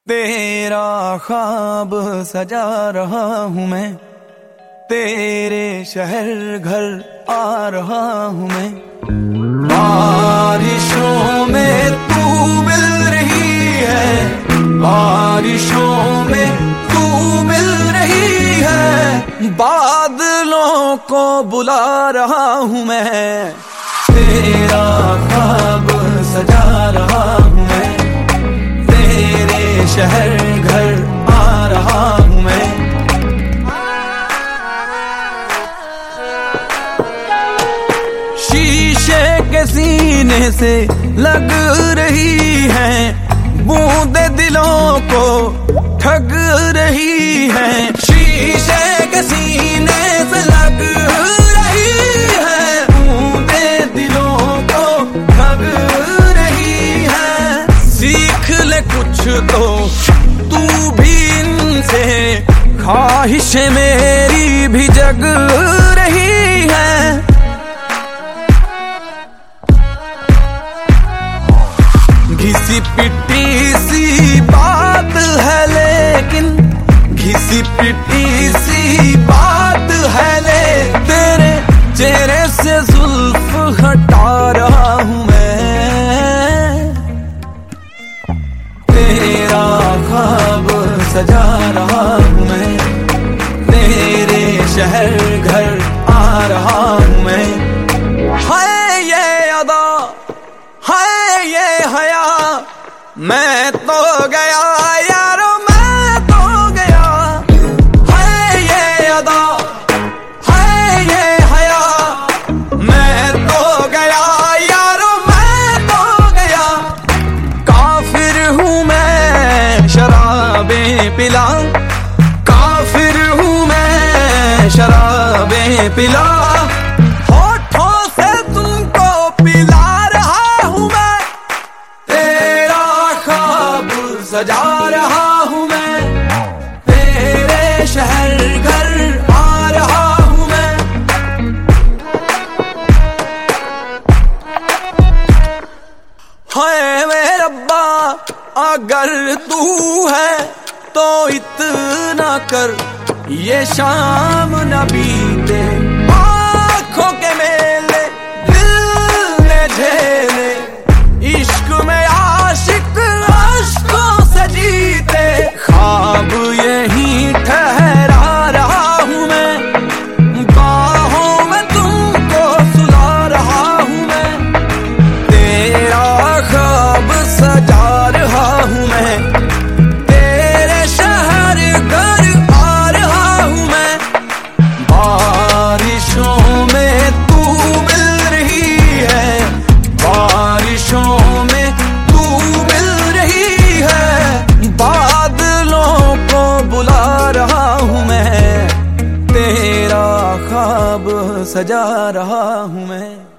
तेरा ख्वाब सजा रहा हूँ मैं, तेरे शहर घर आ रहा हूँ मैं। बारिशों में तू मिल रही है, बारिशों में तू मिल रही है, बादलों को बुला रहा हूँ मैं। तेरा ख्वाब सजा रहा हूँ मैं, तेरे शहर घर आ रहा हूँ मैं। शीशे के सीने से लग रही है, बूंदे दिलों को ठग रही है। शीशे के सीने से लग रही है, बूंदे दिलों को ठग रही है। सीख ले कुछ तो तू भी इनसे, ख्वाहिशें मेरी भी जग रही है। घिसी पिटी सी बात है लेकिन, घिसी पिटी सी बात है ले, तेरे चेहरे से जुल्फ हटा रहा हूँ मैं। तेरा ख्वाब सजा रहा हूँ मैं, तेरे शहर घर आ रहा हूँ मैं। है ये अदा, है ये हया, मैं तो गया यारो, मैं तो गया। है ये अदा, है ये हया, मैं तो गया यारो, मैं तो गया। काफिर हूँ मैं शराबें पिला, काफिर हूँ मैं शराबें पिला। होठों से तुमको पिला रहा हूँ मैं, तेरा ख्वाब सजा रहा हूँ मैं, तेरे शहर घर आ रहा हूँ मैं। हाय मेरे रब्बा, अगर तू है तो इतना कर, ये शाम न बीते। आँखों के मेले दिल ने झेले, इश्क में आशिक अश्कों से जीते। ख्वाब यही ठहरा रहा हूँ मैं, बाहों में तुमको सुला रहा हूँ मैं। तेरा ख्वाब सजा रहा हूँ मैं, तेरे शहर घर आ रहा हूँ मैं। बारिशों में तू मिल रही है, बारिशों में तू मिल रही है, बादलों को बुला रहा हूँ मैं। तेरा ख्वाब सजा रहा हूँ मैं।